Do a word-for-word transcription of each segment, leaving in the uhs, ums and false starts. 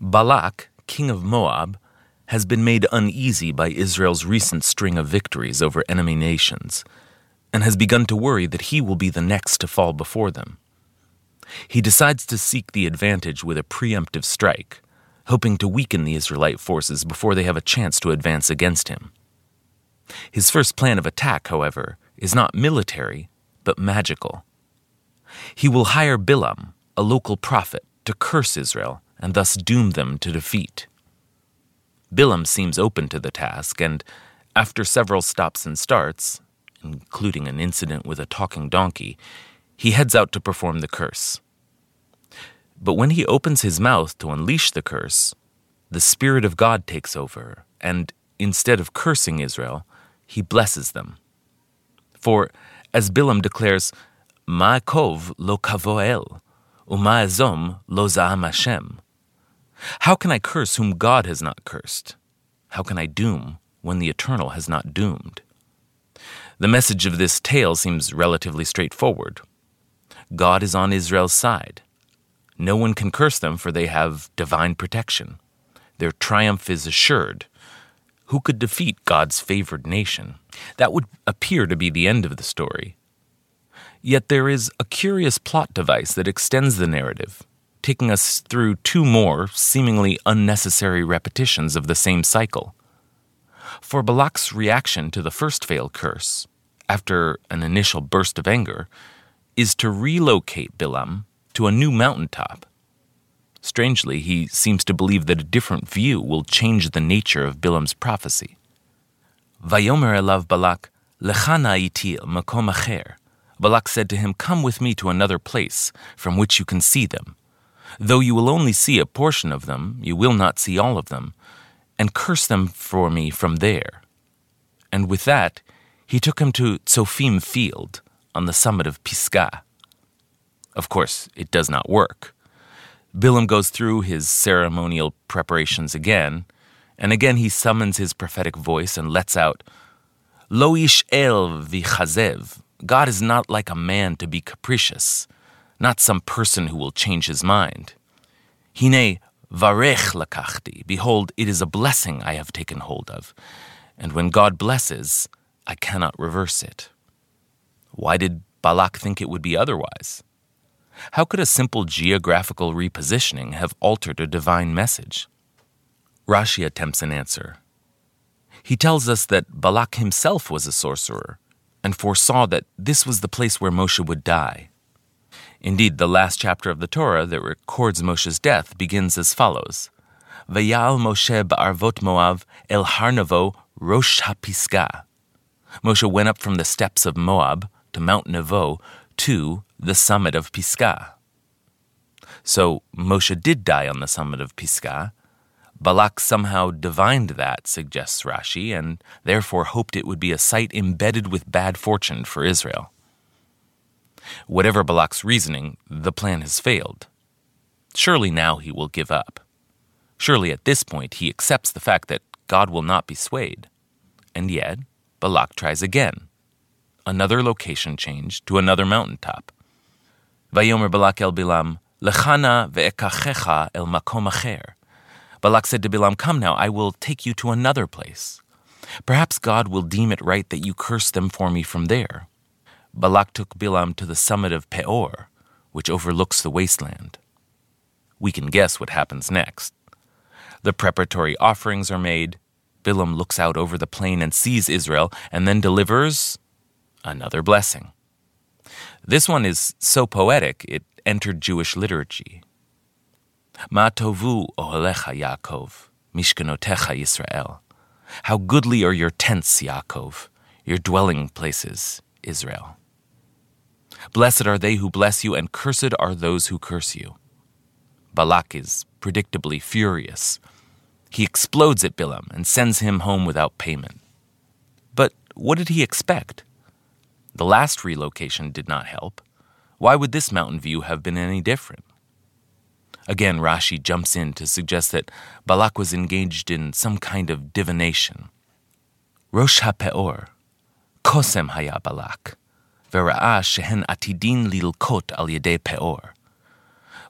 Balak, king of Moab, has been made uneasy by Israel's recent string of victories over enemy nations, and has begun to worry that he will be the next to fall before them. He decides to seek the advantage with a preemptive strike, hoping to weaken the Israelite forces before they have a chance to advance against him. His first plan of attack, however, is not military, but magical. He will hire Bilam, a local prophet, to curse Israel and thus doom them to defeat. Bilam seems open to the task, and after several stops and starts, including an incident with a talking donkey, he heads out to perform the curse. But when he opens his mouth to unleash the curse, the Spirit of God takes over, and instead of cursing Israel, he blesses them. For, as Bilam declares, Ma'akov lo kavoel, uma'azom lo za'am Hashem. How can I curse whom God has not cursed? How can I doom when the Eternal has not doomed? The message of this tale seems relatively straightforward. God is on Israel's side. No one can curse them, for they have divine protection. Their triumph is assured. Who could defeat God's favored nation? That would appear to be the end of the story. Yet there is a curious plot device that extends the narrative, taking us through two more seemingly unnecessary repetitions of the same cycle. For Balak's reaction to the first failed curse, after an initial burst of anger, is to relocate Bilam to a new mountaintop. Strangely, he seems to believe that a different view will change the nature of Bilam's prophecy. Vayomer elav Balak, lecha na'iti makom acher. Balak said to him, "Come with me to another place from which you can see them. Though you will only see a portion of them, you will not see all of them, and curse them for me from there." And with that, he took him to Tzofim Field on the summit of Pisgah. Of course, it does not work. Bilam goes through his ceremonial preparations again, and again he summons his prophetic voice and lets out, Lo ish el v'chazev. God is not like a man to be capricious, not some person who will change his mind. Hine varech lakachti. Behold, it is a blessing I have taken hold of, and when God blesses, I cannot reverse it. Why did Balak think it would be otherwise? How could a simple geographical repositioning have altered a divine message? Rashi attempts an answer. He tells us that Balak himself was a sorcerer and foresaw that this was the place where Moshe would die. Indeed, the last chapter of the Torah that records Moshe's death begins as follows. Vayal Moshe ba'arvot Moav el har Nevo rosh haPisgah. Moshe went up from the steppes of Moab to Mount Nevo to the summit of Pisgah. So Moshe did die on the summit of Pisgah. Balak somehow divined that, suggests Rashi, and therefore hoped it would be a site embedded with bad fortune for Israel. Whatever Balak's reasoning, the plan has failed. Surely now he will give up. Surely at this point he accepts the fact that God will not be swayed. And yet, Balak tries again. Another location change to another mountaintop. Vayomer Balak el Bilam, Lechana ve'ekachecha el makom acher. Balak said to Bilam, "Come now, I will take you to another place. Perhaps God will deem it right that you curse them for me from there." Balak took Bilam to the summit of Peor, which overlooks the wasteland. We can guess what happens next. The preparatory offerings are made. Bilam looks out over the plain and sees Israel, and then delivers another blessing. This one is so poetic, it entered Jewish liturgy. Ma tovu ohelecha Yaakov, mishkanotecha Yisrael. How goodly are your tents, Yaakov, your dwelling places, Israel. Blessed are they who bless you, and cursed are those who curse you. Balak is predictably furious. He explodes at Bilam and sends him home without payment. But what did he expect? The last relocation did not help. Why would this mountain view have been any different? Again, Rashi jumps in to suggest that Balak was engaged in some kind of divination. Rosh HaPeor, Kosem haya Balak, Vera'ah shehen atidin lilkot al yedei Peor.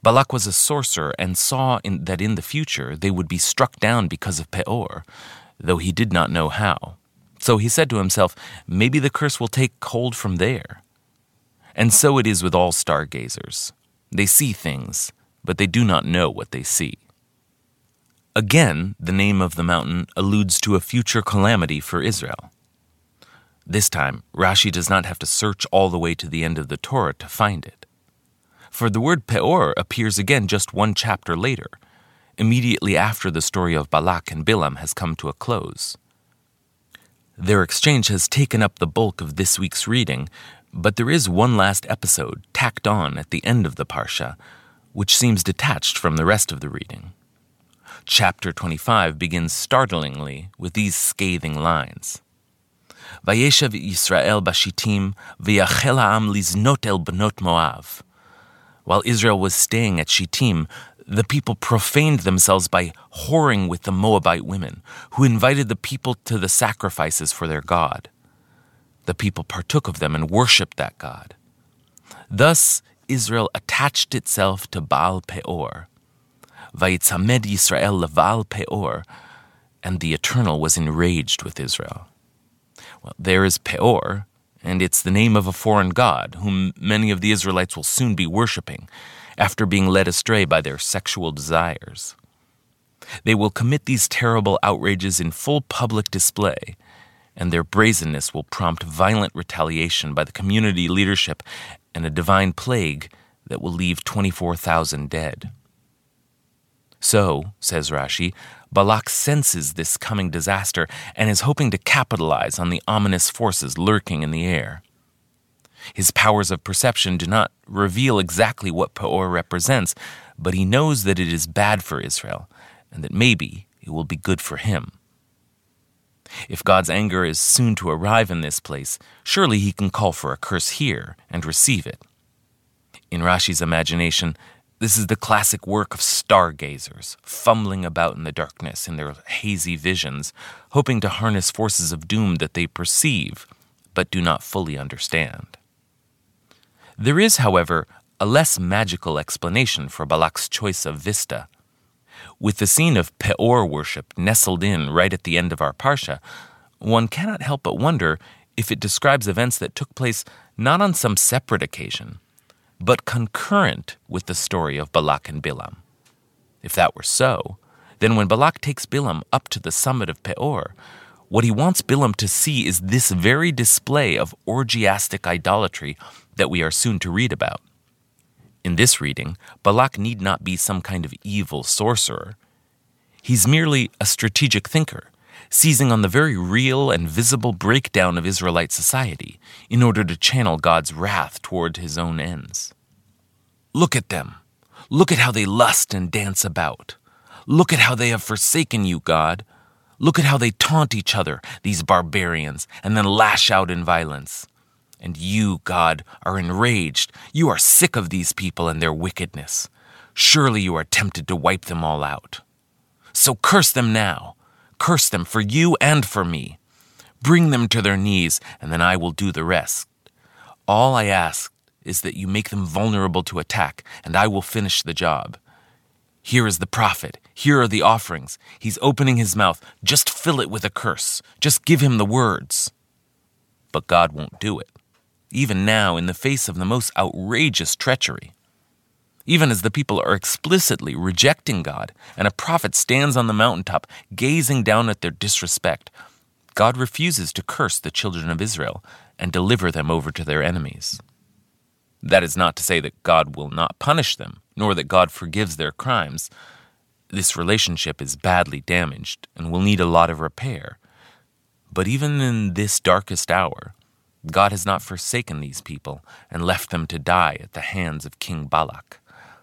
Balak was a sorcerer and saw in, that in the future they would be struck down because of Peor, though he did not know how. So he said to himself, maybe the curse will take hold from there. And so it is with all stargazers. They see things, but they do not know what they see. Again, the name of the mountain alludes to a future calamity for Israel. This time, Rashi does not have to search all the way to the end of the Torah to find it. For the word Peor appears again just one chapter later, immediately after the story of Balak and Bilam has come to a close. Their exchange has taken up the bulk of this week's reading, but there is one last episode tacked on at the end of the Parsha, which seems detached from the rest of the reading. Chapter twenty-five begins startlingly with these scathing lines. Vayeshev Yisrael b'Shittim v'yachel ha'am liznot el bnot Moav. While Israel was staying at Shittim, the people profaned themselves by whoring with the Moabite women, who invited the people to the sacrifices for their god. The people partook of them and worshipped that god. Thus, Israel attached itself to Baal Peor. Vayitzamed Yisrael leVaal Peor, and the Eternal was enraged with Israel. Well, there is Peor, and it's the name of a foreign god whom many of the Israelites will soon be worshipping after being led astray by their sexual desires. They will commit these terrible outrages in full public display, and their brazenness will prompt violent retaliation by the community leadership and a divine plague that will leave twenty-four thousand dead. So, says Rashi, Balak senses this coming disaster and is hoping to capitalize on the ominous forces lurking in the air. His powers of perception do not reveal exactly what Peor represents, but he knows that it is bad for Israel, and that maybe it will be good for him. If God's anger is soon to arrive in this place, surely he can call for a curse here and receive it. In Rashi's imagination, this is the classic work of stargazers, fumbling about in the darkness in their hazy visions, hoping to harness forces of doom that they perceive, but do not fully understand. There is, however, a less magical explanation for Balak's choice of vista. With the scene of Peor worship nestled in right at the end of our Parsha, one cannot help but wonder if it describes events that took place not on some separate occasion, but concurrent with the story of Balak and Bilam. If that were so, then when Balak takes Bilam up to the summit of Peor, what he wants Bilam to see is this very display of orgiastic idolatry that we are soon to read about. In this reading, Balak need not be some kind of evil sorcerer. He's merely a strategic thinker, seizing on the very real and visible breakdown of Israelite society in order to channel God's wrath toward his own ends. Look at them. Look at how they lust and dance about. Look at how they have forsaken you, God. Look at how they taunt each other, these barbarians, and then lash out in violence. And you, God, are enraged. You are sick of these people and their wickedness. Surely you are tempted to wipe them all out. So curse them now. Curse them for you and for me. Bring them to their knees, and then I will do the rest. All I ask is that you make them vulnerable to attack, and I will finish the job. Here is the prophet. Here are the offerings. He's opening his mouth. Just fill it with a curse. Just give him the words. But God won't do it, even now in the face of the most outrageous treachery. Even as the people are explicitly rejecting God, and a prophet stands on the mountaintop gazing down at their disrespect, God refuses to curse the children of Israel and deliver them over to their enemies. That is not to say that God will not punish them, nor that God forgives their crimes. This relationship is badly damaged and will need a lot of repair. But even in this darkest hour, God has not forsaken these people and left them to die at the hands of King Balak.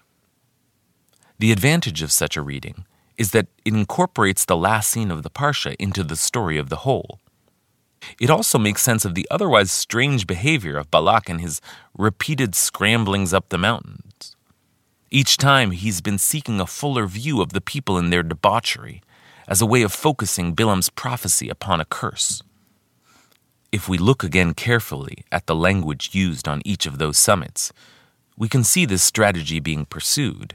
The advantage of such a reading is that it incorporates the last scene of the Parsha into the story of the whole. It also makes sense of the otherwise strange behavior of Balak and his repeated scramblings up the mountains. Each time he's been seeking a fuller view of the people and their debauchery as a way of focusing Bilam's prophecy upon a curse. If we look again carefully at the language used on each of those summits, we can see this strategy being pursued.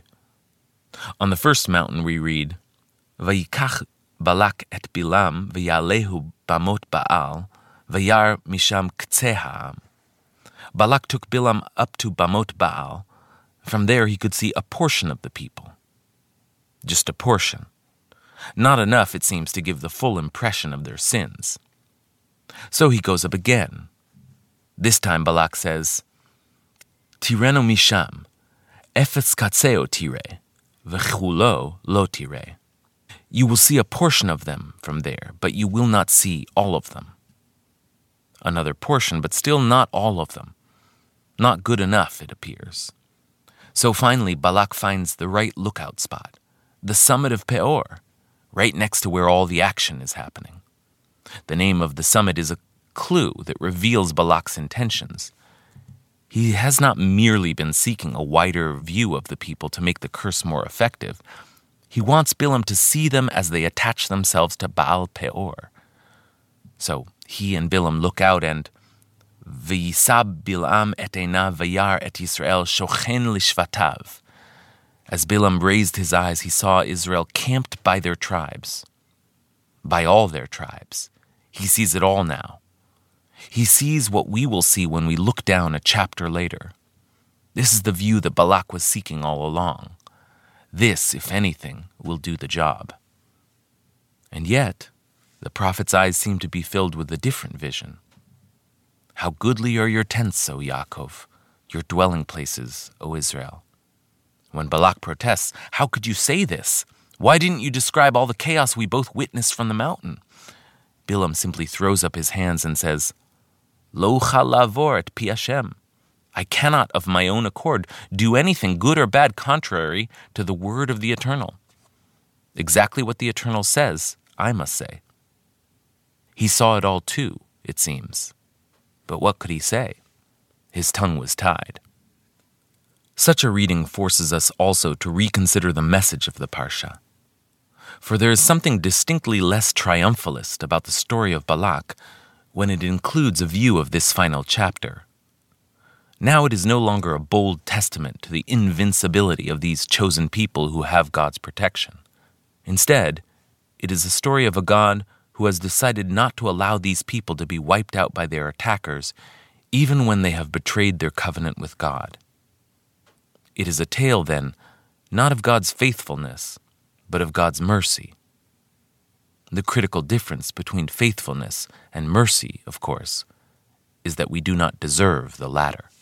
On the first mountain we read, Vayikach Balak et Bilam v'yalehu bamot Baal v'yar misham k'tzeh ha'am. Balak took Bilam up to Bamot Baal. From there he could see a portion of the people. Just a portion. Not enough, it seems, to give the full impression of their sins. So he goes up again. This time Balak says, Tireno misham, efes katseo tire, v'chulo lo tire. You will see a portion of them from there, but you will not see all of them. Another portion, but still not all of them. Not good enough, it appears. So finally Balak finds the right lookout spot, the summit of Peor, right next to where all the action is happening. The name of the summit is a clue that reveals Balak's intentions. He has not merely been seeking a wider view of the people to make the curse more effective. He wants Bilam to see them as they attach themselves to Baal Peor. So he and Bilam look out and V'yisab Bilam et einav vayar et Yisrael shochen lishvatav. As Bilam raised his eyes, he saw Israel camped by their tribes. By all their tribes. He sees it all now. He sees what we will see when we look down a chapter later. This is the view that Balak was seeking all along. This, if anything, will do the job. And yet, the prophet's eyes seem to be filled with a different vision. How goodly are your tents, O Yaakov, your dwelling places, O Israel. When Balak protests, how could you say this? Why didn't you describe all the chaos we both witnessed from the mountain? Bilam simply throws up his hands and says, Lo chalavor et pi Hashem. I cannot of my own accord do anything good or bad contrary to the word of the Eternal. Exactly what the Eternal says, I must say. He saw it all too, it seems. But what could he say? His tongue was tied. Such a reading forces us also to reconsider the message of the Parsha. For there is something distinctly less triumphalist about the story of Balak when it includes a view of this final chapter. Now it is no longer a bold testament to the invincibility of these chosen people who have God's protection. Instead, it is a story of a God who has decided not to allow these people to be wiped out by their attackers, even when they have betrayed their covenant with God. It is a tale, then, not of God's faithfulness, but of God's mercy. The critical difference between faithfulness and mercy, of course, is that we do not deserve the latter.